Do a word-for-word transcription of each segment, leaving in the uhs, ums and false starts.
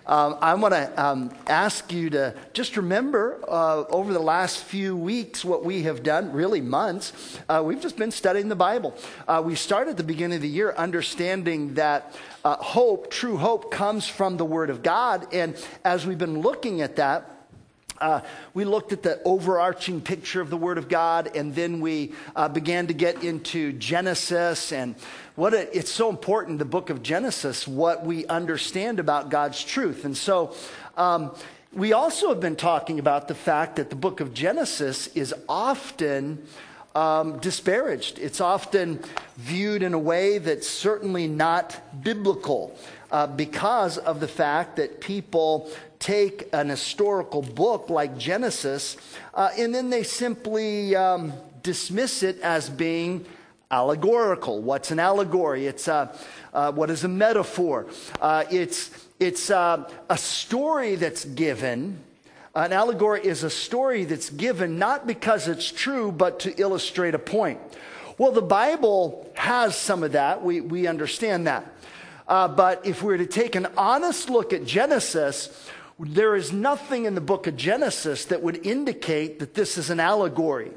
Um, I want to um, ask you to just remember uh, over the last few weeks what we have done, really months. Uh, we've just been studying the Bible. Uh, we started at the beginning of the year understanding that uh, hope, true hope, comes from the Word of God. And as we've been looking at that, Uh, we looked at the overarching picture of the Word of God, and then we uh, began to get into Genesis and what it, it's so important, the book of Genesis, what we understand about God's truth. And so um, we also have been talking about the fact that the book of Genesis is often um, disparaged. It's often viewed in a way that's certainly not biblical uh, because of the fact that people take an historical book like Genesis, uh, and then they simply um, dismiss it as being allegorical. What's an allegory? It's uh, uh, what is a metaphor? Uh, it's it's uh, a story that's given. An allegory is a story that's given not because it's true, but to illustrate a point. Well, the Bible has some of that. We we understand that. Uh, but if we were to take an honest look at Genesis, there is nothing in the book of Genesis that would indicate that this is an allegory.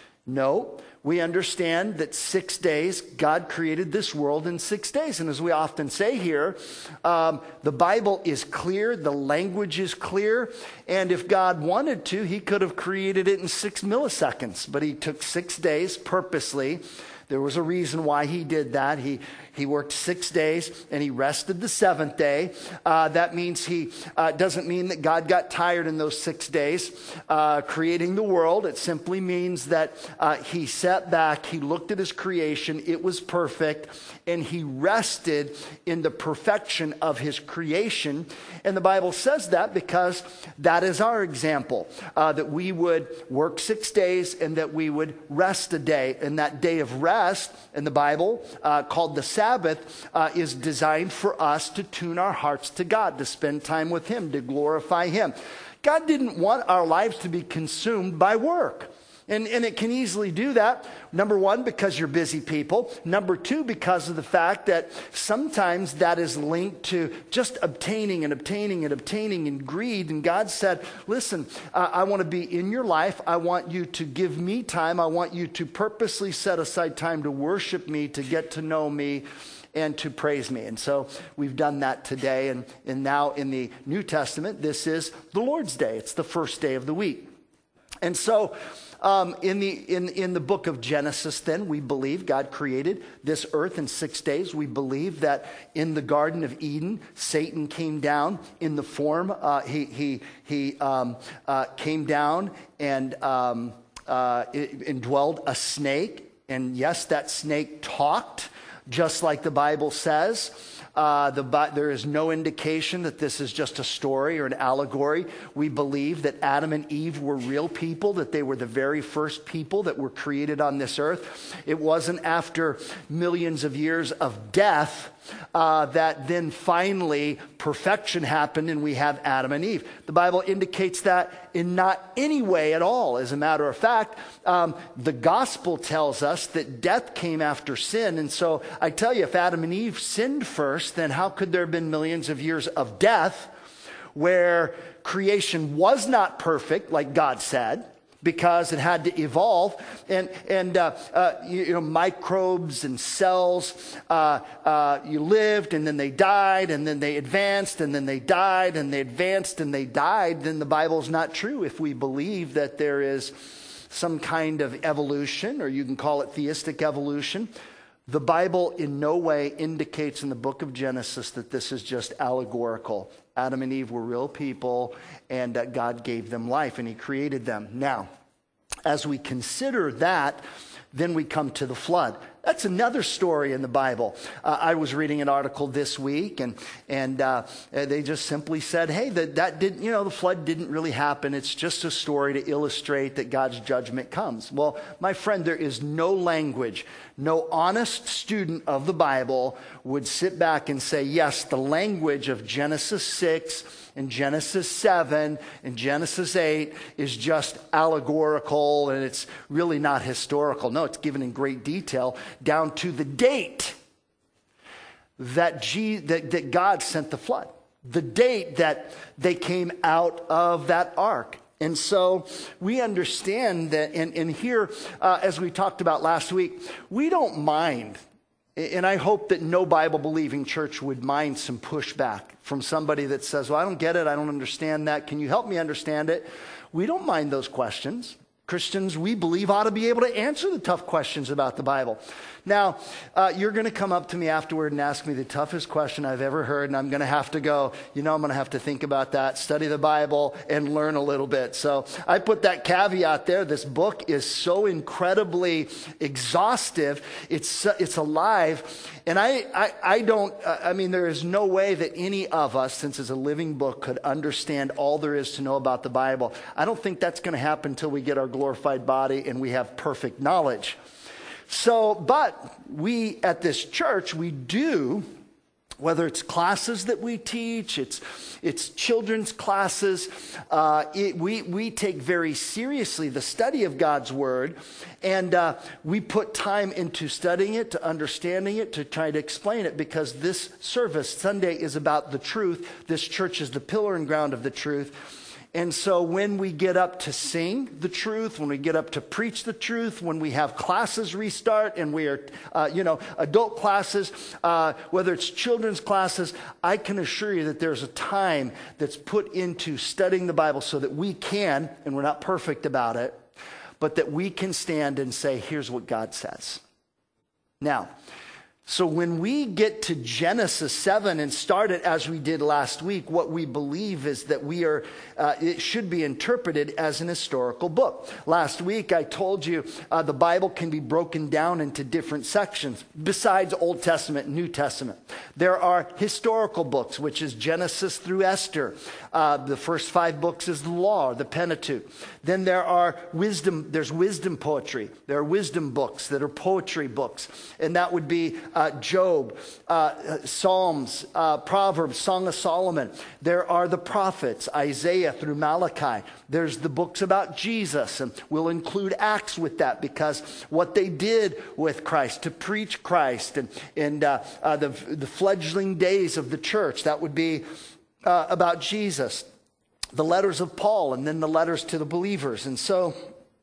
No, we understand that six days, God created this world in six days. And as we often say here, um, the Bible is clear, the language is clear, and if God wanted to, he could have created it in six milliseconds. But he took six days purposely. There was a reason why he did that. He he worked six days and he rested the seventh day. Uh, that means he uh, doesn't mean that God got tired in those six days uh, creating the world. It simply means that uh, he sat back, he looked at his creation, it was perfect, and he rested in the perfection of his creation. And the Bible says that because that is our example, uh, that we would work six days and that we would rest a day. And that day of rest in the Bible, uh, called the Sabbath, uh, is designed for us to tune our hearts to God, to spend time with him, to glorify him. God didn't want our lives to be consumed by work. And, and it can easily do that. Number one, because you're busy people. Number two, because of the fact that sometimes that is linked to just obtaining and obtaining and obtaining and greed. And God said, listen, uh, I want to be in your life. I want you to give me time. I want you to purposely set aside time to worship me, to get to know me, and to praise me. And so we've done that today. And, and now in the New Testament, this is the Lord's Day. It's the first day of the week. And so Um, in the in in the book of Genesis, then, we believe God created this earth in six days. We believe that in the Garden of Eden, Satan came down in the form. Uh, he he he um, uh, came down and um, uh, indwelled a snake. And yes, that snake talked, just like the Bible says. Uh, the, there is no indication that this is just a story or an allegory. We believe that Adam and Eve were real people, that they were the very first people that were created on this earth. It wasn't after millions of years of death uh, that then finally perfection happened and we have Adam and Eve. The Bible indicates that in not any way at all. As a matter of fact, um, the gospel tells us that death came after sin. And so I tell you, if Adam and Eve sinned first, then how could there have been millions of years of death where creation was not perfect, like God said, because it had to evolve, and and uh, uh, you, you know microbes and cells. Uh, uh, you lived, and then they died, and then they advanced, and then they died, and they advanced, and they died. Then the Bible's not true if we believe that there is some kind of evolution, or you can call it theistic evolution. The Bible in no way indicates in the book of Genesis that this is just allegorical. Adam and Eve were real people, and uh, God gave them life, and he created them. Now, as we consider that, then we come to the flood. That's another story in the Bible. Uh, I was reading an article this week, and and uh, they just simply said, "Hey, that that didn't, you know, the flood didn't really happen. It's just a story to illustrate that God's judgment comes." Well, my friend, there is no language, no honest student of the Bible would sit back and say, "Yes, the language of Genesis six and Genesis seven and Genesis eight is just allegorical and it's really not historical." No, it's given in great detail, down to the date that, G, that, that God sent the flood. the date that they came out of that ark. And so we understand that, and, and here, uh, as we talked about last week, we don't mind, and I hope that no Bible-believing church would mind some pushback from somebody that says, well, I don't get it, I don't understand that, can you help me understand it? We don't mind those questions. Christians, we believe, ought to be able to answer the tough questions about the Bible. Now, uh, you're going to come up to me afterward and ask me the toughest question I've ever heard, and I'm going to have to go, you know, I'm going to have to think about that, study the Bible, and learn a little bit. So I put that caveat there. This book is so incredibly exhaustive. It's it's alive. And I, I, I don't, uh, I mean, there is no way that any of us, since it's a living book, could understand all there is to know about the Bible. I don't think that's going to happen until we get our glorified body and we have perfect knowledge. So, but we at this church, we do, whether it's classes that we teach, it's it's children's classes, uh, it, we, we take very seriously the study of God's Word, and uh, we put time into studying it, to understanding it, to try to explain it, because this service, Sunday, is about the truth. This church is the pillar and ground of the truth. And so when we get up to sing the truth, when we get up to preach the truth, when we have classes restart and we are, uh, you know, adult classes, uh, whether it's children's classes, I can assure you that there's a time that's put into studying the Bible so that we can, and we're not perfect about it, but that we can stand and say, here's what God says. Now, so when we get to Genesis seven and start it as we did last week, what we believe is that we are, uh, it should be interpreted as an historical book. Last week I told you uh, the Bible can be broken down into different sections besides Old Testament and New Testament. There are historical books, which is Genesis through Esther. Uh, the first five books is the Law, the Pentateuch. Then there are wisdom, there's wisdom poetry. There are wisdom books that are poetry books. And that would be Uh, Job, uh, Psalms, uh, Proverbs, Song of Solomon. There are the prophets, Isaiah through Malachi. There's the books about Jesus, and we'll include Acts with that, because what they did with Christ, to preach Christ, and, and uh, uh, the, the fledgling days of the church, that would be uh, about Jesus. The letters of Paul, and then the letters to the believers. And so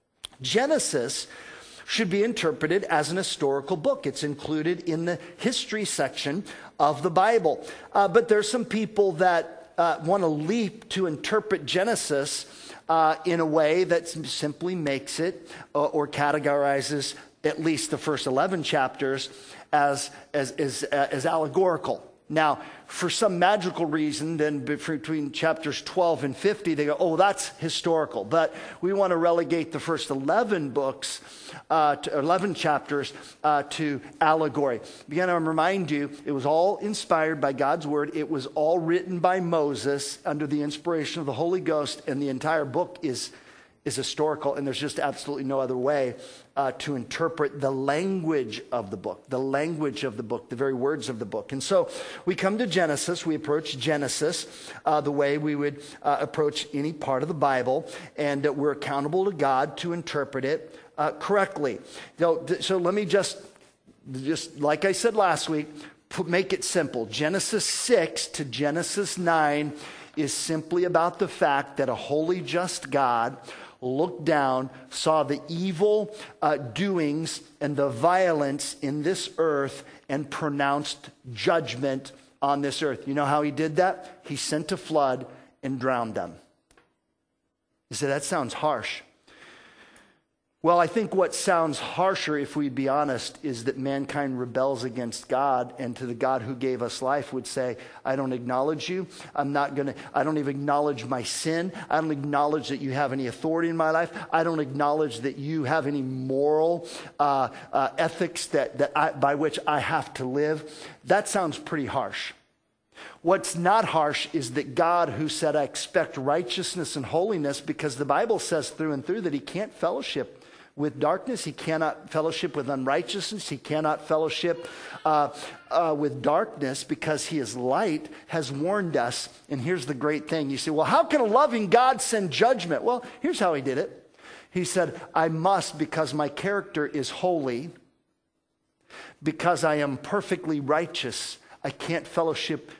Genesis should be interpreted as an historical book. It's included in the history section of the Bible. Uh, but there's some people that uh, want to leap to interpret Genesis uh, in a way that simply makes it uh, or categorizes at least the first eleven chapters as, as, as, uh, as allegorical. Now, for some magical reason, then between chapters twelve and fifty, they go, oh, that's historical. But we want to relegate the first eleven books, uh, to eleven chapters, uh, to allegory. Again, I remind you, it was all inspired by God's Word. It was all written by Moses under the inspiration of the Holy Ghost, and the entire book is is historical, and there's just absolutely no other way uh, to interpret the language of the book, the language of the book, the very words of the book. And so we come to Genesis, we approach Genesis uh, the way we would uh, approach any part of the Bible, and uh, we're accountable to God to interpret it uh, correctly. So, so let me just, just like I said last week, put, make it simple. Genesis six to Genesis nine is simply about the fact that a holy, just God looked down, saw the evil uh, doings and the violence in this earth, and pronounced judgment on this earth. You know how he did that? He sent a flood and drowned them. You say, that sounds harsh. Well, I think what sounds harsher, if we be honest, is that mankind rebels against God, and to the God who gave us life would say, I don't acknowledge you. I'm not going to, I don't even acknowledge my sin. I don't acknowledge that you have any authority in my life. I don't acknowledge that you have any moral uh, uh, ethics that, that I, by which I have to live. That sounds pretty harsh. What's not harsh is that God, who said, I expect righteousness and holiness, because the Bible says through and through that he can't fellowship with darkness, he cannot fellowship with unrighteousness, he cannot fellowship uh, uh, with darkness, because he is light, has warned us. And here's the great thing. You say, well, how can a loving God send judgment? Well, here's how he did it. He said, I must, because my character is holy, because I am perfectly righteous, I can't fellowship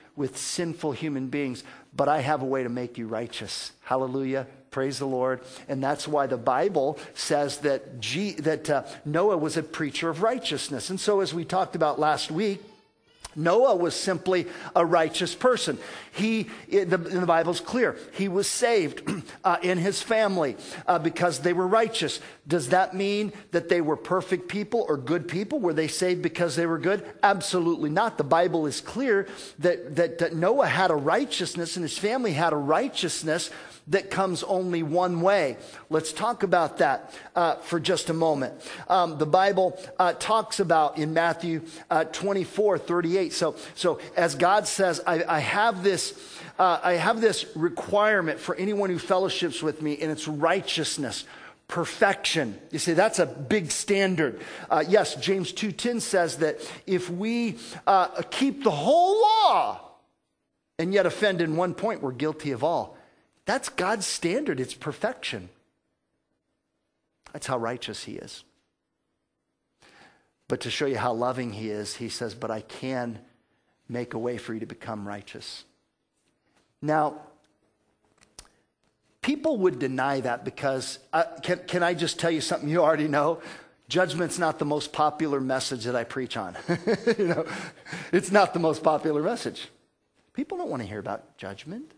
with sinful human beings, but I have a way to make you righteous. Hallelujah. Praise the Lord. And that's why the Bible says that, G, that uh, Noah was a preacher of righteousness. And so as we talked about last week, Noah was simply a righteous person. He, the, the Bible's clear, he was saved uh, in his family uh, because they were righteous. Does that mean that they were perfect people or good people? Were they saved because they were good? Absolutely not. The Bible is clear that, that, that Noah had a righteousness and his family had a righteousness that comes only one way. Let's talk about that uh, for just a moment. Um, the Bible uh, talks about in Matthew uh, twenty-four thirty-eight. So, so as God says, I, I have this, uh, I have this requirement for anyone who fellowships with me, and it's righteousness, perfection. You see, that's a big standard. Uh, yes, James two ten says that if we uh, keep the whole law and yet offend in one point, we're guilty of all. That's God's standard. It's perfection. That's how righteous he is. But to show you how loving he is, he says, but I can make a way for you to become righteous. Now, people would deny that because, uh, can, can I just tell you something you already know? Judgment's not the most popular message that I preach on. You know, it's not the most popular message. People don't want to hear about judgment.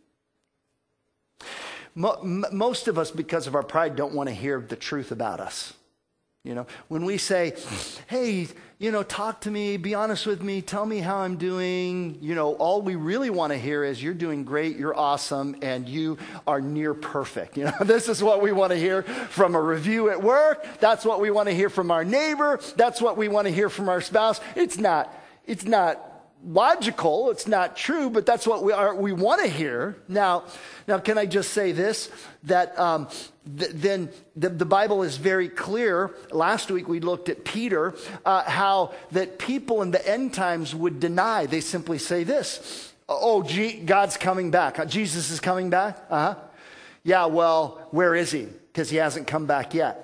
Most of us, because of our pride, don't want to hear the truth about us. You know, when we say, hey, you know, talk to me, be honest with me, tell me how I'm doing. You know, all we really want to hear is you're doing great, you're awesome, and you are near perfect. You know, this is what we want to hear from a review at work. That's what we want to hear from our neighbor. That's what we want to hear from our spouse. It's not, it's not logical, it's not true, but that's what we are. We want to hear. Now, now, can I just say this? That um, th- then the, the Bible is very clear. Last week we looked at Peter, uh, how that people in the end times would deny. They simply say this: "Oh, gee, God's coming back. Jesus is coming back." Uh huh. Yeah. Well, where is he? Because he hasn't come back yet.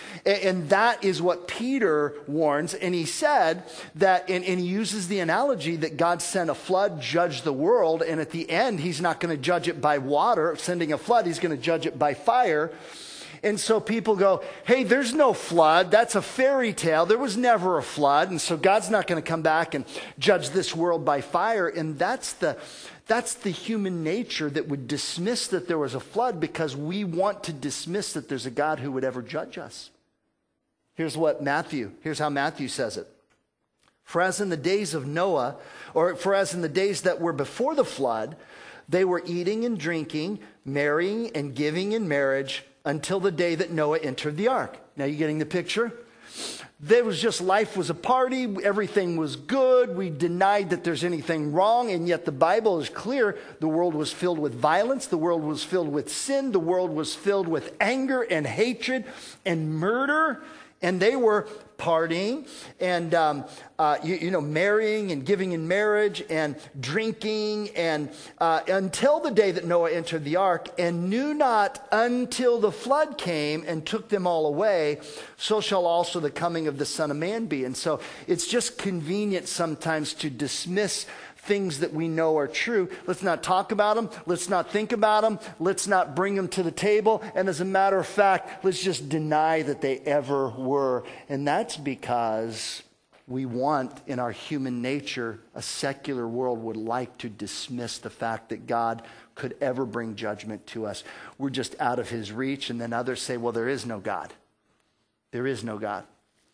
And that is what Peter warns. And he said that, and, and he uses the analogy that God sent a flood, judged the world, and at the end, he's not going to judge it by water, sending a flood, he's going to judge it by fire. And so people go, hey, there's no flood. That's a fairy tale. There was never a flood. And so God's not going to come back and judge this world by fire. And that's the That's the human nature that would dismiss that there was a flood because we want to dismiss that there's a God who would ever judge us. Here's what Matthew, here's how Matthew says it. For as in the days of Noah, or for as in the days that were before the flood, they were eating and drinking, marrying and giving in marriage until the day that Noah entered the ark. Now you getting the picture? There was just, life was a party, everything was good, we denied that there's anything wrong, and yet the Bible is clear. The world was filled with violence, the world was filled with sin, the world was filled with anger and hatred and murder, and they were partying and, um, uh, you, you know, marrying and giving in marriage and drinking and uh, until the day that Noah entered the ark, and knew not until the flood came and took them all away, so shall also the coming of the Son of Man be. And so it's just convenient sometimes to dismiss things that we know are true. Let's not talk about them. Let's not think about them. Let's not bring them to the table. And as a matter of fact, let's just deny that they ever were. And that's because we want, in our human nature, a secular world would like to dismiss the fact that God could ever bring judgment to us. We're just out of his reach. And then others say, well, there is no God. There is no God.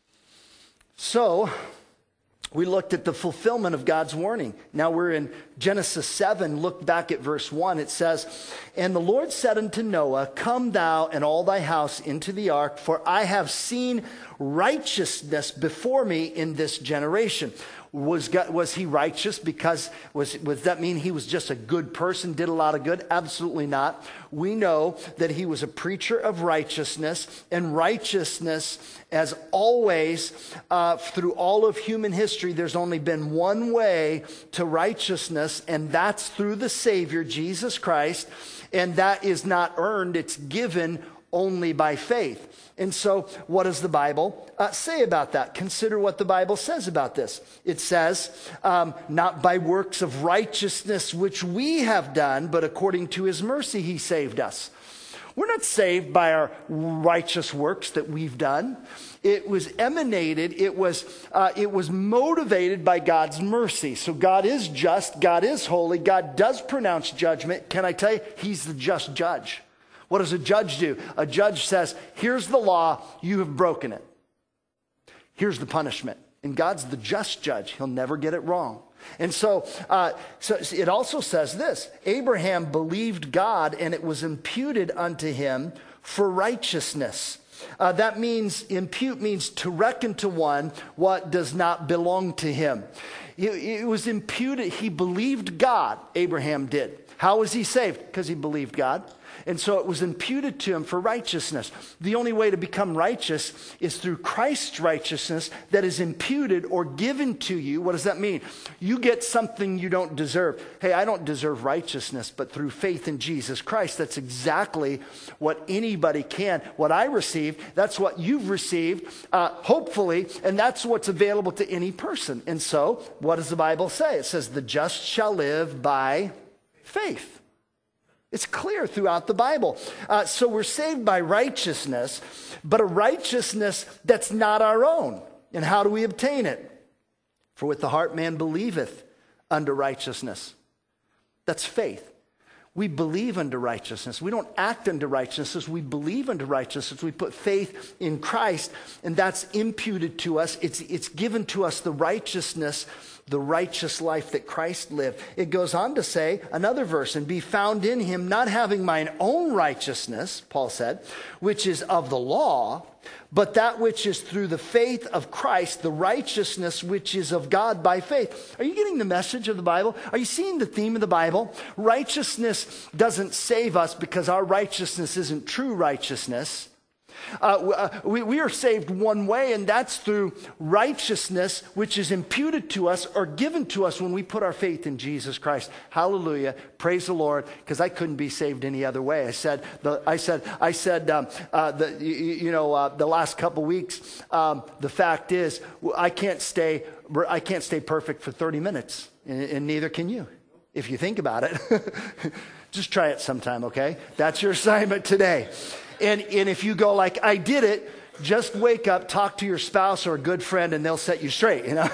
So we looked at the fulfillment of God's warning. Now we're in Genesis seven. Look back at verse one. It says, and the Lord said unto Noah, come thou and all thy house into the ark, for I have seen righteousness before me in this generation. Was God, was he righteous because, was, was that mean he was just a good person, did a lot of good? Absolutely not. We know that he was a preacher of righteousness, and righteousness, as always, uh, through all of human history, there's only been one way to righteousness, and that's through the Savior, Jesus Christ, and that is not earned, it's given only by faith. And so what does the Bible uh, say about that? Consider what the Bible says about this. It says, um, not by works of righteousness which we have done, but according to his mercy he saved us. We're not saved by our righteous works that we've done. It was emanated, it was, uh, it was motivated by God's mercy. So God is just, God is holy, God does pronounce judgment. Can I tell you, he's the just judge. What does a judge do? A judge says, here's the law, you have broken it. Here's the punishment. And God's the just judge. He'll never get it wrong. And so, uh, so it also says this, Abraham believed God and it was imputed unto him for righteousness. Uh, that means, impute means to reckon to one what does not belong to him. It, it was imputed, he believed God, Abraham did. How was he saved? Because he believed God. And so it was imputed to him for righteousness. The only way to become righteous is through Christ's righteousness that is imputed or given to you. What does that mean? You get something you don't deserve. Hey, I don't deserve righteousness, but through faith in Jesus Christ, that's exactly what anybody can. What I received, that's what you've received, uh, hopefully, and that's what's available to any person. And so, what does the Bible say? It says, the just shall live by faith. It's clear throughout the Bible. Uh, so we're saved by righteousness, but a righteousness that's not our own. And how do we obtain it? For with the heart man believeth unto righteousness. That's faith. We believe unto righteousness. We don't act unto righteousness. We believe unto righteousness. We put faith in Christ, and that's imputed to us. It's, it's given to us the righteousness, the righteous life that Christ lived. It goes on to say, another verse, and be found in him, not having mine own righteousness, Paul said, which is of the law, but that which is through the faith of Christ, the righteousness which is of God by faith. Are you getting the message of the Bible? Are you seeing the theme of the Bible? Righteousness doesn't save us because our righteousness isn't true righteousness. Uh, we, we are saved one way, and that's through righteousness, which is imputed to us or given to us when we put our faith in Jesus Christ. Hallelujah. Praise the Lord, because I couldn't be saved any other way. I said, the, I said, I said, um, uh, the, you, you know, uh, the last couple weeks, um, the fact is, I can't stay, I can't stay perfect for thirty minutes, and, and neither can you, if you think about it. Just try it sometime, okay? That's your assignment today. And, and if you go like, I did it, just wake up, talk to your spouse or a good friend, and they'll set you straight, you know.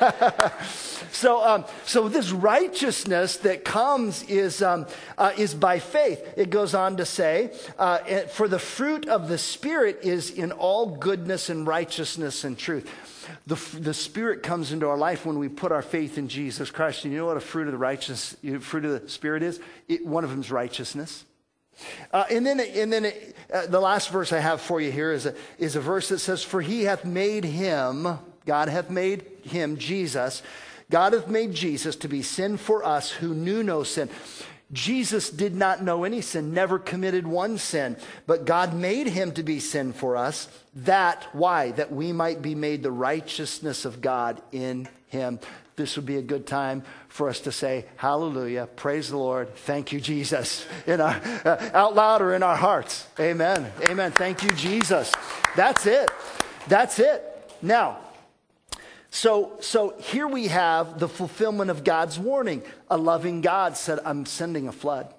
so, um, so this righteousness that comes is um, uh, is by faith. It goes on to say, uh, for the fruit of the Spirit is in all goodness and righteousness and truth. The, the Spirit comes into our life when we put our faith in Jesus Christ. And you know what a fruit of the righteous, fruit of the Spirit is? It, one of them is righteousness. Uh, and then, and then it, uh, the last verse I have for you here is a, is a verse that says, for he hath made him, God hath made him, Jesus, God hath made Jesus to be sin for us who knew no sin. Jesus did not know any sin, never committed one sin, but God made him to be sin for us. That, why? That we might be made the righteousness of God in him. This would be a good time for us to say, hallelujah, praise the Lord, thank you, Jesus, in our, uh, out loud or in our hearts. Amen, amen, thank you, Jesus. That's it, that's it. Now, so, so here we have the fulfillment of God's warning. A loving God said, I'm sending a flood.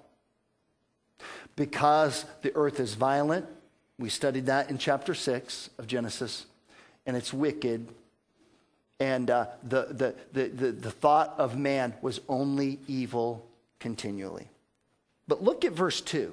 Because the earth is violent, we studied that in chapter six of Genesis, and it's wicked. And uh, the, the, the, the, the thought of man was only evil continually. But look at verse two.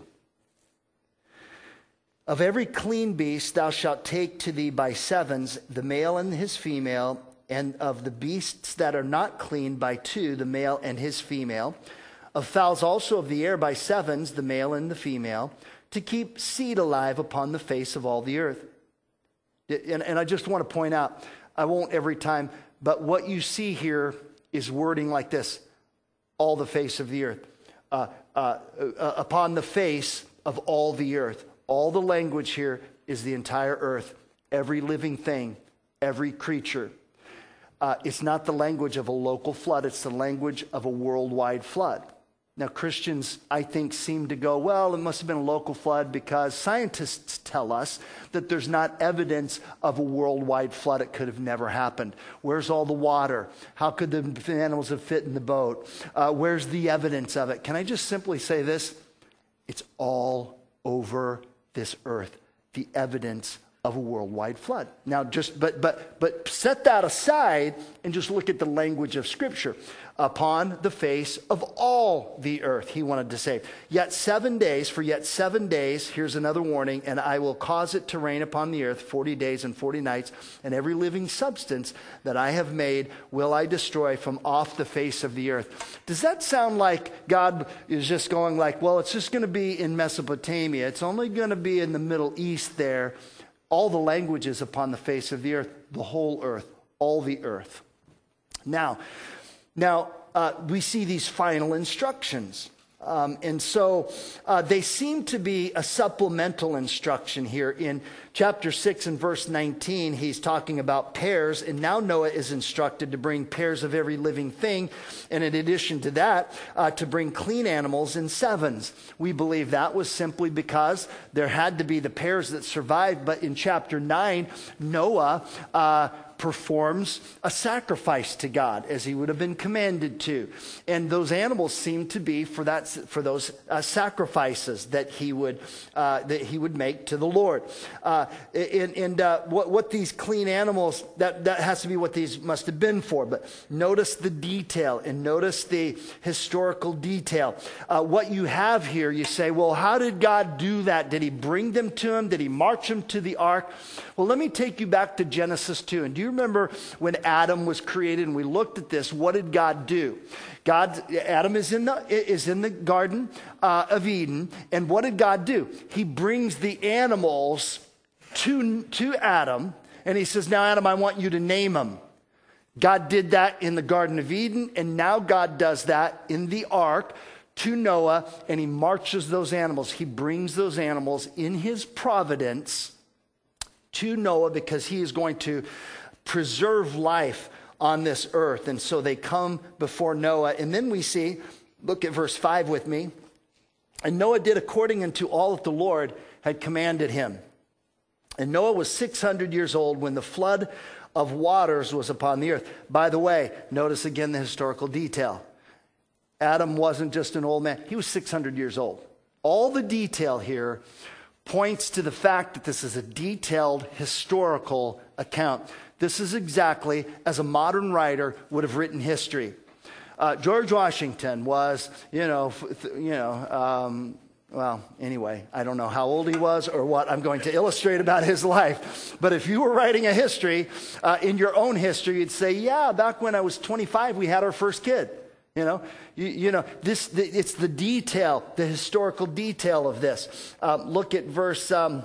Of every clean beast thou shalt take to thee by sevens, the male and his female, and of the beasts that are not clean by two, the male and his female. Of fowls also of the air by sevens, the male and the female, to keep seed alive upon the face of all the earth. And, and I just want to point out, I won't every time, but what you see here is wording like this, all the face of the earth. Uh, uh, uh, upon the face of all the earth. All the language here is the entire earth, every living thing, every creature. Uh, it's not the language of a local flood, it's the language of a worldwide flood. Now, Christians, I think, seem to go, well, it must have been a local flood because scientists tell us that there's not evidence of a worldwide flood. It could have never happened. Where's all the water? How could the animals have fit in the boat? Uh, where's the evidence of it? Can I just simply say this? It's all over this earth, the evidence of a worldwide flood. Now, just but but but set that aside and just look at the language of Scripture. Upon the face of all the earth, he wanted to say. Yet seven days, for yet seven days, here's another warning, and I will cause it to rain upon the earth forty days and forty nights, and every living substance that I have made will I destroy from off the face of the earth. Does that sound like God is just going like, well, it's just going to be in Mesopotamia. It's only going to be in the Middle East there. All the languages upon the face of the earth, the whole earth, all the earth. Now, now uh, we see these final instructions. Um, and so uh, they seem to be a supplemental instruction here. In chapter six and verse nineteen, he's talking about pairs. And now Noah is instructed to bring pairs of every living thing. And in addition to that, uh, to bring clean animals in sevens. We believe that was simply because there had to be the pairs that survived. But in chapter nine, Noah uh, performs a sacrifice to God as he would have been commanded to. And those animals seem to be for that for those uh, sacrifices that he would uh, that he would make to the Lord. Uh, and and uh, what, what these clean animals, that, that has to be what these must have been for. But notice the detail and notice the historical detail. Uh, what you have here, you say, well, how did God do that? Did he bring them to him? Did he march them to the ark? Well, let me take you back to Genesis two. And do you remember when Adam was created and we looked at this? What did God do? God, Adam is in the is in the Garden uh, of Eden, and what did God do? He brings the animals to to Adam, and he says, "Now, Adam, I want you to name them." God did that in the Garden of Eden, and now God does that in the ark to Noah, and he marches those animals. He brings those animals in his providence to Noah because he is going to preserve life on this earth. And so they come before Noah. And then we see, look at verse five with me. And Noah did according unto all that the Lord had commanded him. And Noah was six hundred years old when the flood of waters was upon the earth. By the way, notice again the historical detail. Adam wasn't just an old man. He was six hundred years old. All the detail here points to the fact that this is a detailed historical account. This is exactly as a modern writer would have written history. Uh, George Washington was, you know, you know, um, well, anyway, I don't know how old he was or what I'm going to illustrate about his life. But if you were writing a history, uh, in your own history, you'd say, yeah, back when I was twenty-five, we had our first kid. You know, you, you know, this, the, it's the detail, the historical detail of this. Uh, look at verse, um,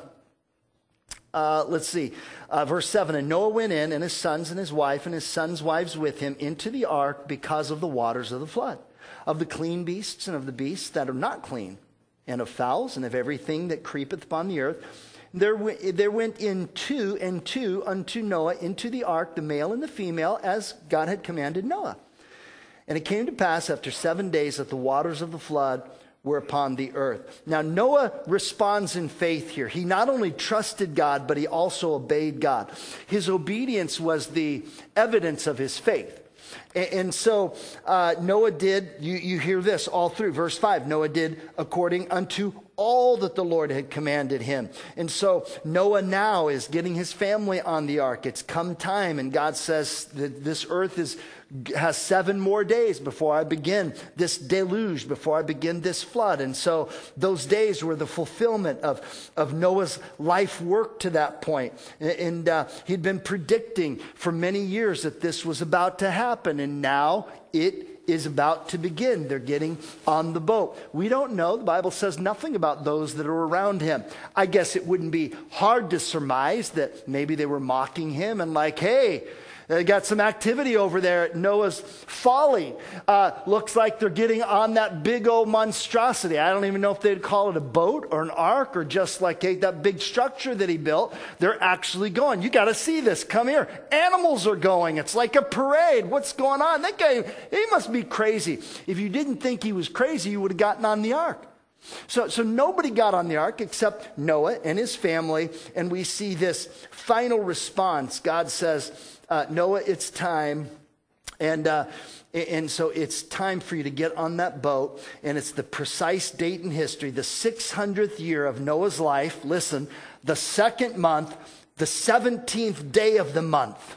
uh, let's see, uh, verse seven. And Noah went in, and his sons and his wife and his sons' wives with him into the ark because of the waters of the flood, of the clean beasts and of the beasts that are not clean, and of fowls and of everything that creepeth upon the earth. There, w- there went in two and two unto Noah into the ark, the male and the female, as God had commanded Noah. And it came to pass after seven days that the waters of the flood were upon the earth. Now, Noah responds in faith here. He not only trusted God, but he also obeyed God. His obedience was the evidence of his faith. And, and so uh, Noah did, you, you hear this all through, verse five, Noah did according unto all that the Lord had commanded him. And so Noah now is getting his family on the ark. It's come time, and God says that this earth is has seven more days before I begin this deluge, before I begin this flood. And so those days were the fulfillment of, of Noah's life work to that point. And uh, he'd been predicting for many years that this was about to happen. And now it is about to begin. They're getting on the boat. We don't know. The Bible says nothing about those that are around him. I guess it wouldn't be hard to surmise that maybe they were mocking him and like, hey, They got some activity over there at Noah's Folly. Uh, looks like they're getting on that big old monstrosity. I don't even know if they'd call it a boat or an ark or just like hey, that big structure that he built. They're actually going. You got to see this. Come here. Animals are going. It's like a parade. What's going on? That guy, he must be crazy. If you didn't think he was crazy, you would have gotten on the ark. So, so nobody got on the ark except Noah and his family, and we see this final response. God says, uh, Noah, it's time, and uh, and so it's time for you to get on that boat, and it's the precise date in history, the six hundredth year of Noah's life. Listen, the second month, the seventeenth day of the month.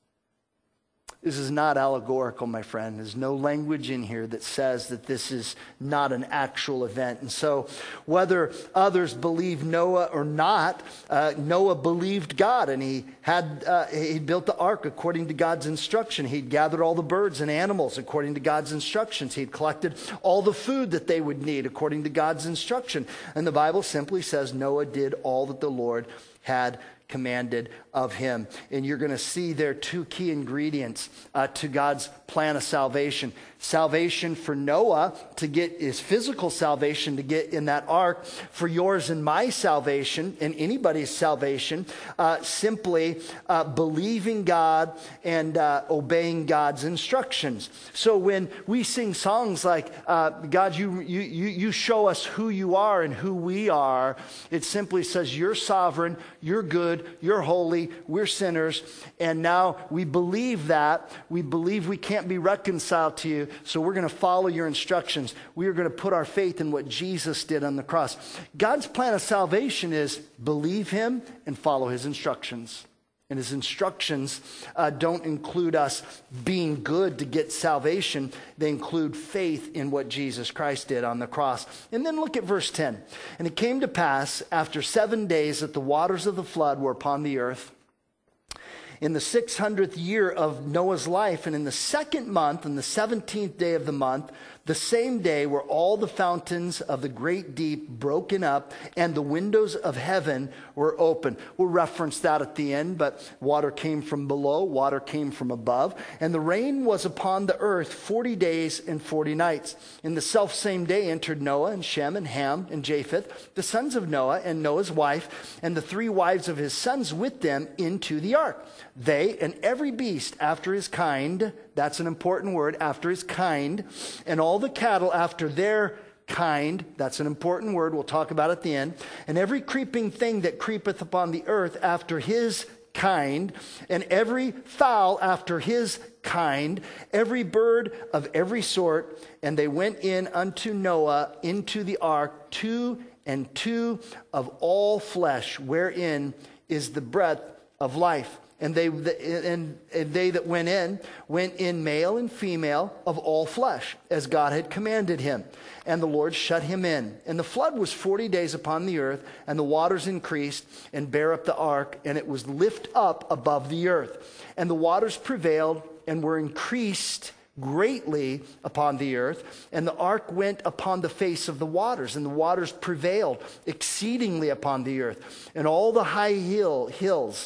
This is not allegorical, my friend. There's no language in here that says that this is not an actual event. And so whether others believe Noah or not, uh, Noah believed God, and he had uh, he built the ark according to God's instruction. He'd gathered all the birds and animals according to God's instructions. He'd collected all the food that they would need according to God's instruction. And the Bible simply says Noah did all that the Lord had commanded of him. And you're going to see there two key ingredients uh, to God's plan of salvation. Salvation for Noah to get his physical salvation, to get in that ark. For yours and my salvation and anybody's salvation, uh, simply uh, believing God and uh, obeying God's instructions. So when we sing songs like, uh, God, you, you, you show us who you are and who we are, it simply says you're sovereign, you're good, you're holy, we're sinners, and now we believe that. We believe we can't be reconciled to you, so we're going to follow your instructions. We are going to put our faith in what Jesus did on the cross. God's plan of salvation is believe him and follow his instructions. And his instructions uh, don't include us being good to get salvation. They include faith in what Jesus Christ did on the cross. And then look at verse ten. And it came to pass after seven days that the waters of the flood were upon the earth, in the six hundredth year of Noah's life, and in the second month, on the seventeenth day of the month, the same day were all the fountains of the great deep broken up, and the windows of heaven were open. We'll reference that at the end, but water came from below, water came from above, and the rain was upon the earth forty days and forty nights. In the selfsame day entered Noah and Shem and Ham and Japheth, the sons of Noah, and Noah's wife, and the three wives of his sons with them into the ark. They and every beast after his kind, that's an important word, after his kind, and all the cattle after their kind, that's an important word, we'll talk about at the end, and every creeping thing that creepeth upon the earth after his kind, and every fowl after his kind, every bird of every sort, and they went in unto Noah into the ark, two and two of all flesh, wherein is the breath of life. And they and, and they that went in, went in male and female of all flesh, as God had commanded him. And the Lord shut him in. And the flood was forty days upon the earth, and the waters increased, and bare up the ark, and it was lift up above the earth. And the waters prevailed, and were increased greatly upon the earth. And the ark went upon the face of the waters, and the waters prevailed exceedingly upon the earth. And all the high hill hills,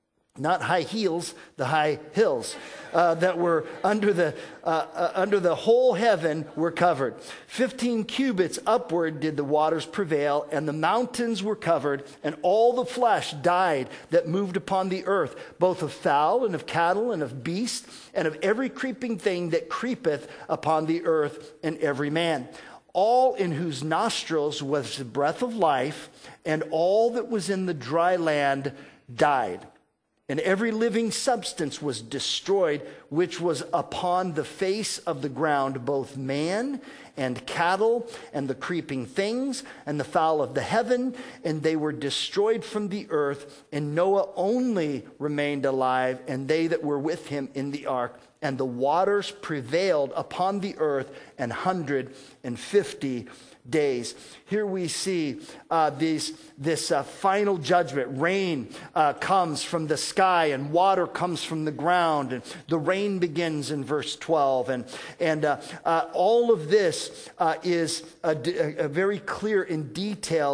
not high heels, the high hills uh, that were under the uh, uh, under the whole heaven were covered. Fifteen cubits upward did the waters prevail, and the mountains were covered, and all the flesh died that moved upon the earth, both of fowl and of cattle and of beast, and of every creeping thing that creepeth upon the earth, and every man. All in whose nostrils was the breath of life, and all that was in the dry land died. And every living substance was destroyed, which was upon the face of the ground, both man and cattle, and the creeping things, and the fowl of the heaven, and they were destroyed from the earth. And Noah only remained alive, and they that were with him in the ark. And the waters prevailed upon the earth an hundred and fifty days. Here we see uh, these, this uh, final judgment. Rain uh, comes from the sky, and water comes from the ground, and the rain begins in verse twelve. And, and uh, uh, all of this uh, is a, a very clear and detailed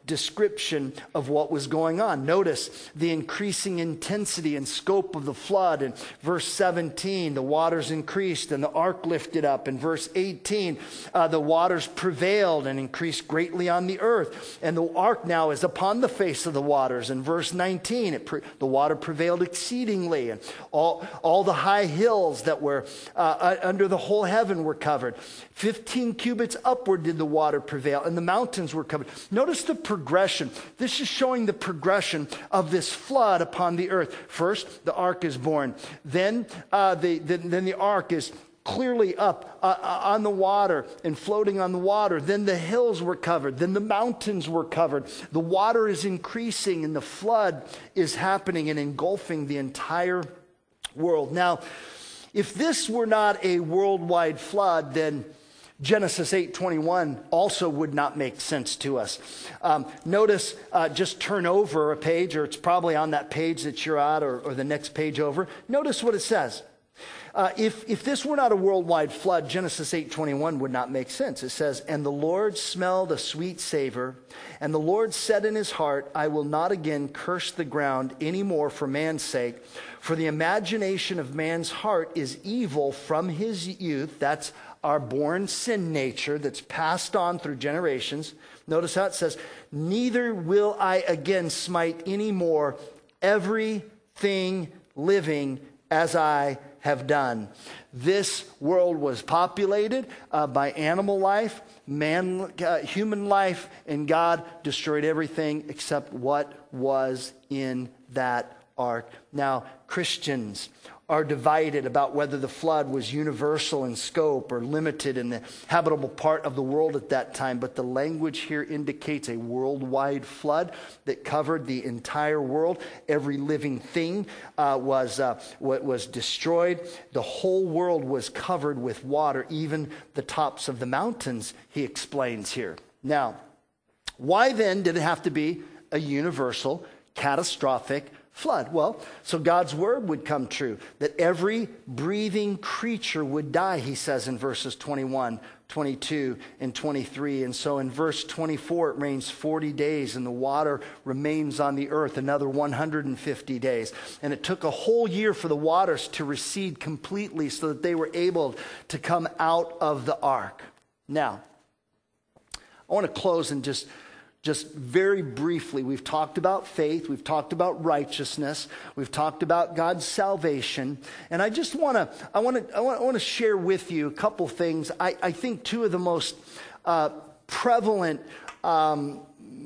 description of what was going on. Notice the increasing intensity and scope of the flood. In verse seventeen, the waters increased and the ark lifted up. In verse eighteen, uh, the waters prevailed and increased greatly on the earth. And the ark now is upon the face of the waters. In verse nineteen, it pre- the water prevailed exceedingly. And all, all the high hills that were uh, under the whole heaven were covered. Fifteen cubits upward did the water prevail, and the mountains were covered. Notice the progression. This is showing the progression of this flood upon the earth. First, the ark is born. Then, uh, the, the, then the ark is clearly up uh, on the water and floating on the water. Then the hills were covered. Then the mountains were covered. The water is increasing, and the flood is happening and engulfing the entire world. Now, if this were not a worldwide flood, then Genesis eight twenty-one also would not make sense to us. Um, notice, uh, just turn over a page, or it's probably on that page that you're at, or, or the next page over. Notice what it says. Uh, if, if this were not a worldwide flood, Genesis eight twenty-one would not make sense. It says, "And the Lord smelled a sweet savor, and the Lord said in his heart, I will not again curse the ground any more for man's sake, for the imagination of man's heart is evil from his youth." That's our born sin nature that's passed on through generations. Notice how it says, "Neither will I again smite any more everything living as I have done." This world was populated uh, by animal life, man, uh, human life, and God destroyed everything except what was in that ark. Now, Christians are divided about whether the flood was universal in scope or limited in the habitable part of the world at that time. But the language here indicates a worldwide flood that covered the entire world. Every living thing uh, was, uh, was destroyed. The whole world was covered with water, even the tops of the mountains, he explains here. Now, why then did it have to be a universal, catastrophic flood? Well, so God's word would come true, that every breathing creature would die, he says in verses twenty-one, twenty-two, and twenty-three. And so in verse twenty-four, it rains forty days, and the water remains on the earth another one hundred fifty days. And it took a whole year for the waters to recede completely so that they were able to come out of the ark. Now, I want to close and just Just very briefly, we've talked about faith, we've talked about righteousness, we've talked about God's salvation, and I just want to, I want to, I want, I want to share with you a couple things. I, I think two of the most uh, prevalent um,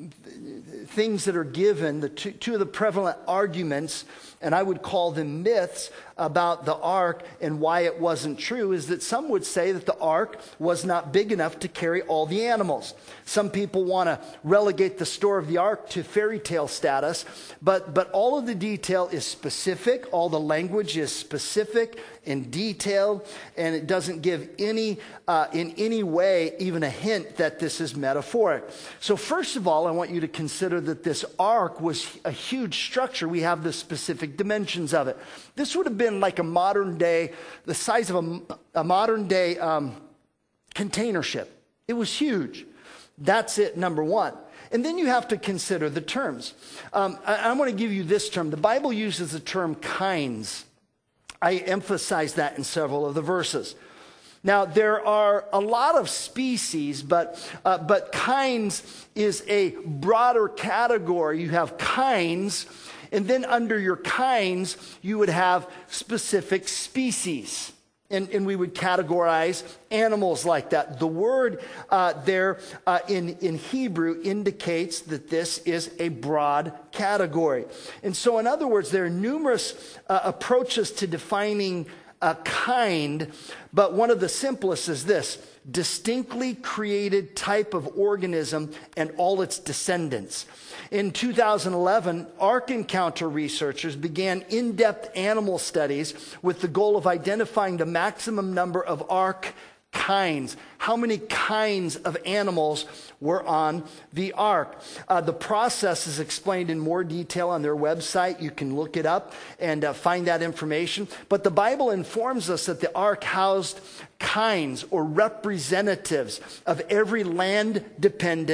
things that are given, the two, two of the prevalent arguments, and I would call them myths about the ark and why it wasn't true, is that some would say that the ark was not big enough to carry all the animals. Some people want to relegate the story of the ark to fairy tale status, but, but all of the detail is specific, all the language is specific and detailed, and it doesn't give any, uh, in any way, even a hint that this is metaphoric. So first of all, I want you to consider that this ark was a huge structure. We have the specific dimensions of it. This would have been like a modern day, the size of a, a modern day um, container ship. It was huge. That's it, number one. And then you have to consider the terms. Um, I, I want to give you this term. The Bible uses the term kinds. I emphasize that in several of the verses. Now, there are a lot of species, but uh, but kinds is a broader category. You have kinds, and then under your kinds, you would have specific species. And, and we would categorize animals like that. The word uh, there uh, in, in Hebrew indicates that this is a broad category. And so, in other words, there are numerous uh, approaches to defining a kind, but one of the simplest is this: distinctly created type of organism and all its descendants. In two thousand eleven, Ark Encounter researchers began in-depth animal studies with the goal of identifying the maximum number of ark kinds. How many kinds of animals were on the ark? Uh, the process is explained in more detail on their website. You can look it up and uh, find that information. But the Bible informs us that the ark housed kinds or representatives of every land-dependent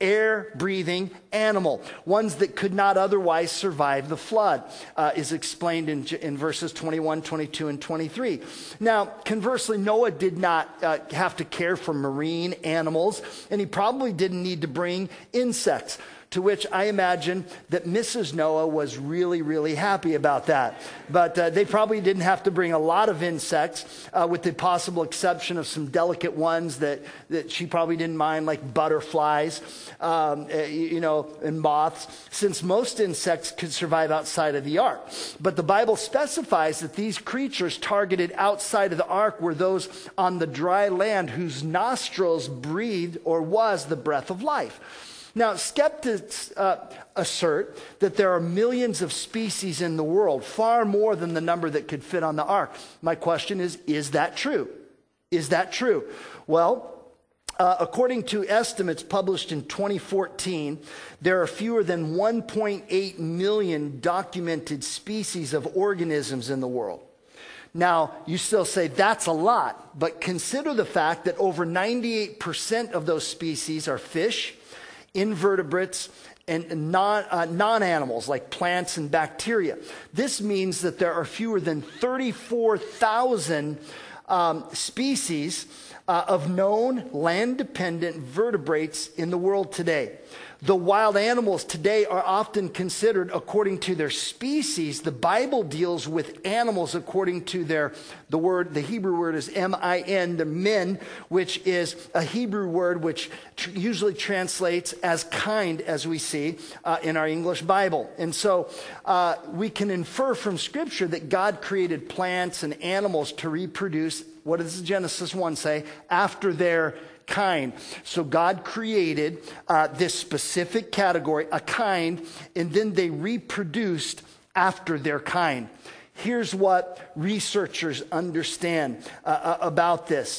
air-breathing animal, ones that could not otherwise survive the flood, uh, is explained in, in verses twenty-one, twenty-two, and twenty-three. Now, conversely, Noah did not uh, have to care for marine animals, and he probably didn't need to bring insects, to which I imagine that Missus Noah was really, really happy about that. But uh, they probably didn't have to bring a lot of insects, uh, with the possible exception of some delicate ones that, that she probably didn't mind, like butterflies, um, uh, you know, and moths, since most insects could survive outside of the ark. But the Bible specifies that these creatures targeted outside of the ark were those on the dry land whose nostrils breathed or was the breath of life. Now, skeptics uh, assert that there are millions of species in the world, far more than the number that could fit on the ark. My question is, is that true? Is that true? Well, uh, according to estimates published in twenty fourteen, there are fewer than one point eight million documented species of organisms in the world. Now, you still say that's a lot, but consider the fact that over ninety-eight percent of those species are fish, invertebrates, and non, uh, non-animals like plants and bacteria. This means that there are fewer than thirty-four thousand um, species uh, of known land-dependent vertebrates in the world today. The wild animals today are often considered according to their species. The Bible deals with animals according to their, the word, the Hebrew word is M I N, the min, which is a Hebrew word which tr- usually translates as kind, as we see uh, in our English Bible. And so uh, we can infer from Scripture that God created plants and animals to reproduce, what does Genesis one say? After their kind. So God created uh, this specific category, a kind, and then they reproduced after their kind. Here's what researchers understand uh, about this.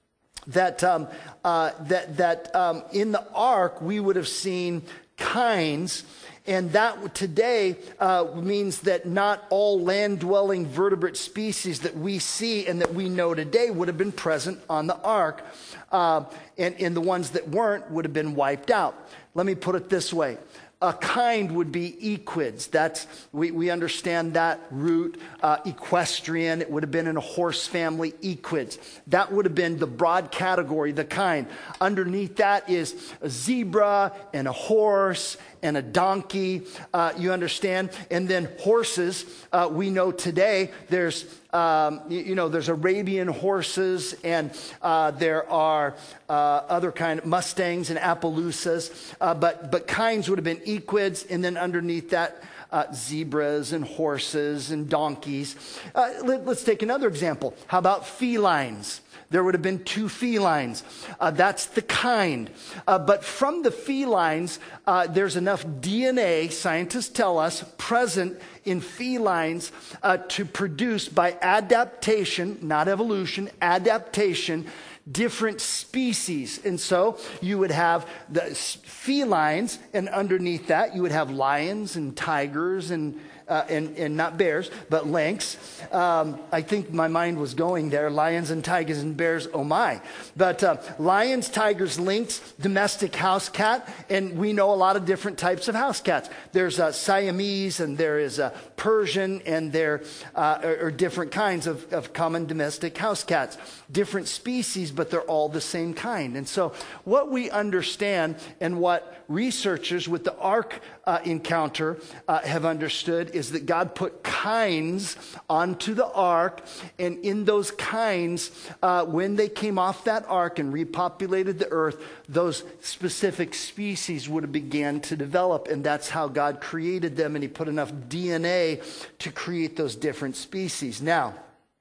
That um, uh, that that um, in the ark we would have seen kinds, and that today uh, means that not all land-dwelling vertebrate species that we see and that we know today would have been present on the ark, uh, and, and the ones that weren't would have been wiped out. Let me put it this way. A kind would be equids. That's we, we understand that root. Uh, equestrian, it would have been in a horse family, equids. That would have been the broad category, the kind. Underneath that is a zebra and a horse and a donkey, uh, you understand? And then horses, uh, we know today there's, um, you, you know, there's Arabian horses, and uh, there are uh, other kind of Mustangs and Appaloosas, uh, but, but kinds would have been equids, and then underneath that, Uh, zebras and horses and donkeys. Uh, let, let's take another example. How about felines? There would have been two felines. Uh, that's the kind. Uh, but from the felines, uh, there's enough D N A, scientists tell us, present in felines uh, to produce by adaptation, not evolution, adaptation, different species. And so you would have the felines, and underneath that you would have lions and tigers and uh, and, and not bears, but lynx. Um, I think my mind was going there. Lions and tigers and bears, oh my. But uh, lions, tigers, lynx, domestic house cat, and we know a lot of different types of house cats. There's a Siamese, and there is a Persian, and there uh, are, are different kinds of, of common domestic house cats. Different species, but they're all the same kind. And so what we understand, and what researchers with the ark uh, encounter uh, have understood, is that God put kinds onto the ark, and in those kinds, uh, when they came off that ark and repopulated the earth, those specific species would have began to develop, and that's how God created them, and he put enough D N A to create those different species. Now,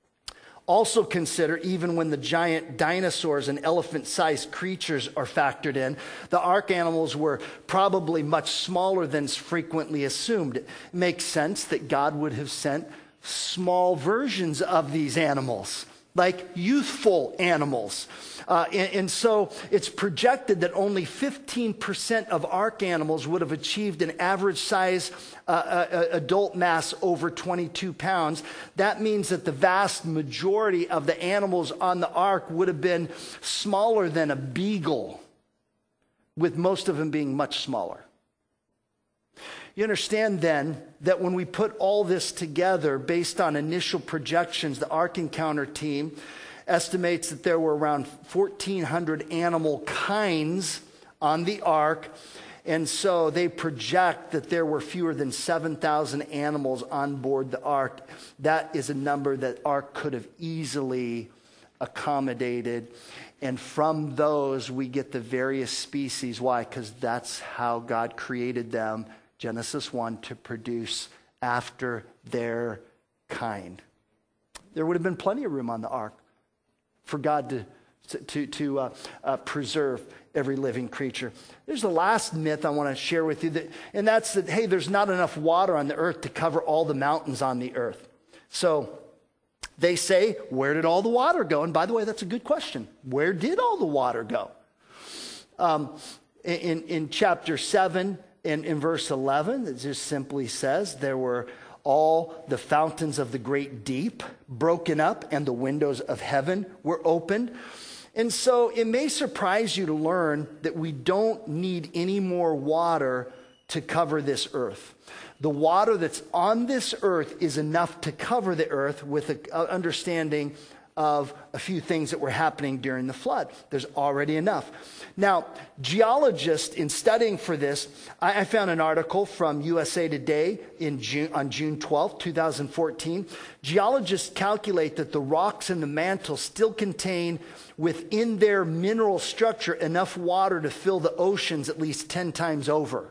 also consider, even when the giant dinosaurs and elephant-sized creatures are factored in, the ark animals were probably much smaller than is frequently assumed. It makes sense that God would have sent small versions of these animals, like youthful animals. Uh, and, and so it's projected that only fifteen percent of ark animals would have achieved an average size uh, uh, adult mass over twenty-two pounds. That means that the vast majority of the animals on the ark would have been smaller than a beagle. with most of them being much smaller. You understand then that when we put all this together based on initial projections, the Ark Encounter team estimates that there were around fourteen hundred animal kinds on the ark. And so they project that there were fewer than seven thousand animals on board the ark. That is a number that ark could have easily accommodated. And from those, we get the various species. Why? Because that's how God created them, Genesis one, to produce after their kind. There would have been plenty of room on the ark for God to to, to uh, uh, preserve every living creature. There's the last myth I want to share with you, that, and that's that, hey, there's not enough water on the earth to cover all the mountains on the earth. So they say, where did all the water go? And by the way, that's a good question. Where did all the water go? Um, in, in chapter seven and in verse eleven, it just simply says, there were all the fountains of the great deep broken up, and the windows of heaven were opened. And so it may surprise you to learn that we don't need any more water to cover this earth. The water that's on this earth is enough to cover the earth, with an understanding of a few things that were happening during the flood. There's already enough. Now, geologists, in studying for this, I, I found an article from U S A Today in June, on June twelfth, twenty fourteen. Geologists calculate that the rocks in the mantle still contain within their mineral structure enough water to fill the oceans at least ten times over.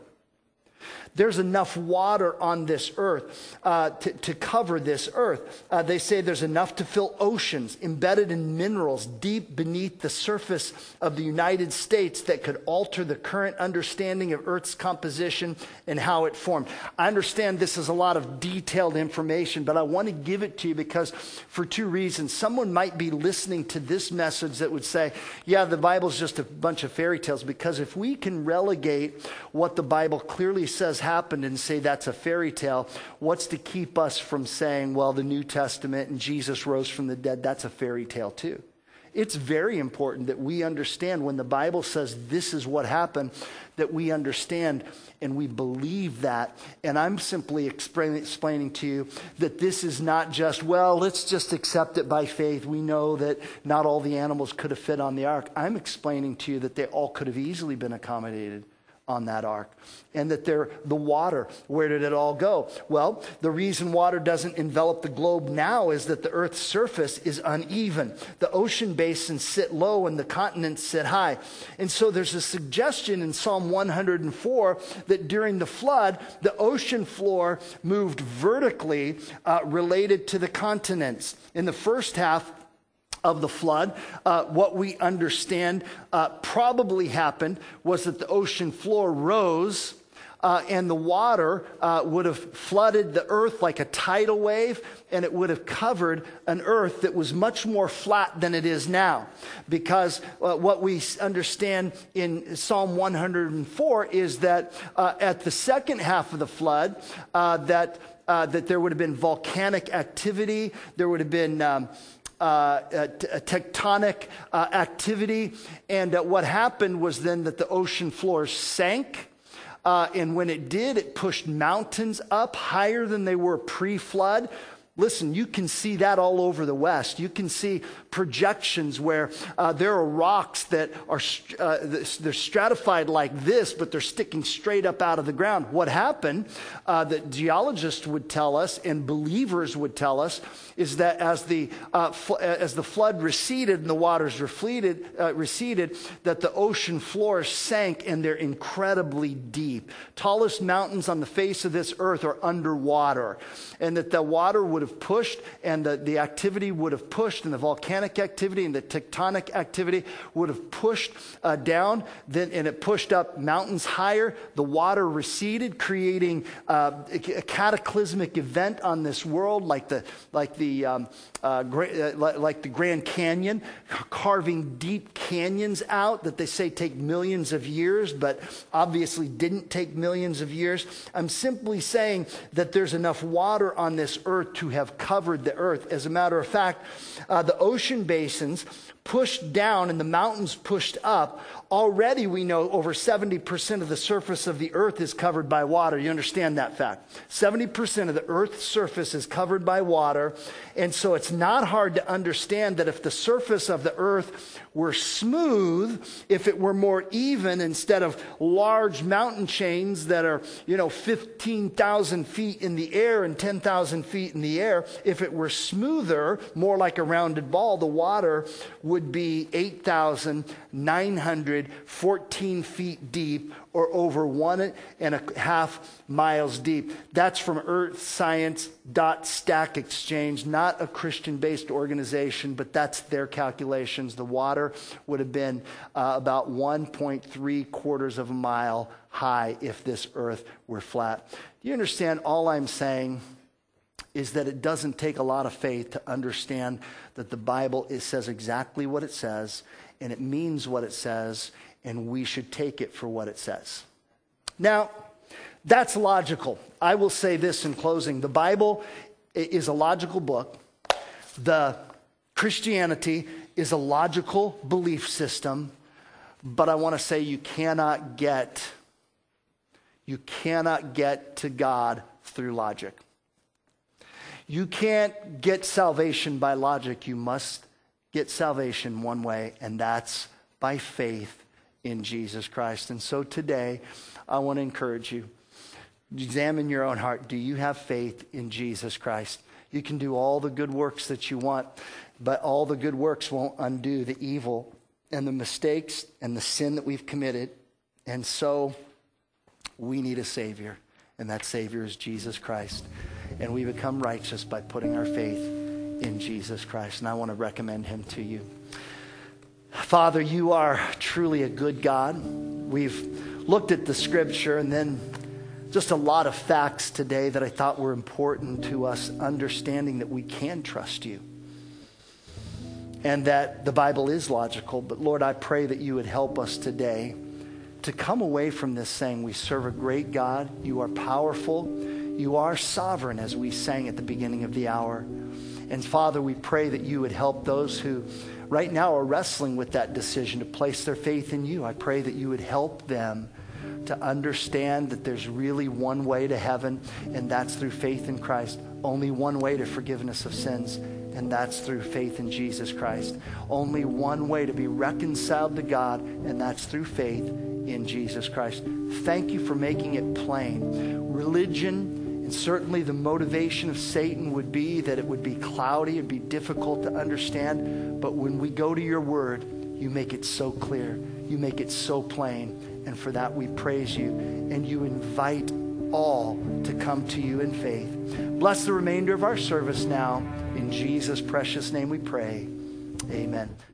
There's enough water on this earth uh, to, to cover this earth. Uh, they say there's enough to fill oceans embedded in minerals deep beneath the surface of the United States that could alter the current understanding of Earth's composition and how it formed. I understand this is a lot of detailed information, but I want to give it to you because for two reasons. Someone might be listening to this message that would say, yeah, the Bible's just a bunch of fairy tales, because if we can relegate what the Bible clearly says happened and say that's a fairy tale, what's to keep us from saying, well, the New Testament and Jesus rose from the dead, that's a fairy tale too? It's very important that we understand when the Bible says this is what happened, that we understand and we believe that. And I'm simply explain, explaining to you that this is not just, well, let's just accept it by faith. We know that not all the animals could have fit on the ark. I'm explaining to you that they all could have easily been accommodated on that ark. And that they're, the water, where did it all go? Well, the reason water doesn't envelop the globe now is that the earth's surface is uneven. The ocean basins sit low and the continents sit high. And so there's a suggestion in Psalm one hundred four that during the flood, the ocean floor moved vertically uh, related to the continents. In the first half of the flood, uh, what we understand uh, probably happened was that the ocean floor rose uh, and the water uh, would have flooded the earth like a tidal wave, and it would have covered an earth that was much more flat than it is now. Because uh, what we understand in Psalm one hundred four is that uh, at the second half of the flood, uh, that, uh, that there would have been volcanic activity, there would have been Um, Uh, a, a tectonic uh, activity, and uh, what happened was then that the ocean floor sank, uh, and when it did, it pushed mountains up higher than they were pre-flood. Listen, you can see that all over the West. You can see projections where uh, there are rocks that are uh, they're stratified like this, but they're sticking straight up out of the ground. What happened, uh, that geologists would tell us and believers would tell us, is that as the uh, fl- as the flood receded and the waters receded, uh, receded, that the ocean floor sank and they're incredibly deep. Tallest mountains on the face of this earth are underwater, and that the water would have pushed, and the, the activity would have pushed, and the volcanic activity and the tectonic activity would have pushed uh, down, then, and it pushed up mountains higher. The water receded, creating uh, a, a cataclysmic event on this world, like the like the um, uh, gra- uh, like the Grand Canyon, carving deep canyons out that they say take millions of years, but obviously didn't take millions of years. I'm simply saying that there's enough water on this earth to have covered the earth. As a matter of fact, uh, the ocean basins pushed down and the mountains pushed up, already we know over seventy percent of the surface of the earth is covered by water. You understand that fact? seventy percent of the earth's surface is covered by water. And so it's not hard to understand that if the surface of the earth were smooth, if it were more even instead of large mountain chains that are, you know, fifteen thousand feet in the air and ten thousand feet in the air, if it were smoother, more like a rounded ball, the water would be eight thousand nine hundred fourteen feet deep, or over one and a half miles deep. That's from earth science dot stack exchange, not a Christian-based organization, but that's their calculations. The water would have been uh, about one point three quarters of a mile high if this earth were flat. Do you understand? All I'm saying is that it doesn't take a lot of faith to understand that the Bible, it says exactly what it says, and it means what it says, and we should take it for what it says. Now, that's logical. I will say this in closing. The Bible is a logical book. The Christianity is a logical belief system. But I want to say you cannot get, you cannot get to God through logic. You can't get salvation by logic. You must get salvation one way, and that's by faith in Jesus Christ. And so today, I want to encourage you, examine your own heart. Do you have faith in Jesus Christ? You can do all the good works that you want, but all the good works won't undo the evil and the mistakes and the sin that we've committed. And so we need a Savior, and that Savior is Jesus Christ. And we become righteous by putting our faith in Jesus Christ. And I want to recommend him to you. Father, you are truly a good God. We've looked at the scripture and then just a lot of facts today that I thought were important to us, understanding that we can trust you and that the Bible is logical. But Lord, I pray that you would help us today to come away from this saying we serve a great God. You are powerful. You are sovereign, as we sang at the beginning of the hour. And Father, we pray that you would help those who right now are wrestling with that decision to place their faith in you. I pray that you would help them to understand that there's really one way to heaven, and that's through faith in Christ. Only one way to forgiveness of sins, and that's through faith in Jesus Christ. Only one way to be reconciled to God, and that's through faith in Jesus Christ. Thank you for making it plain. Religion, and certainly the motivation of Satan would be that it would be cloudy, it'd be difficult to understand. But when we go to your word, you make it so clear. You make it so plain. And for that we praise you. And you invite all to come to you in faith. Bless the remainder of our service now. In Jesus' precious name we pray. Amen.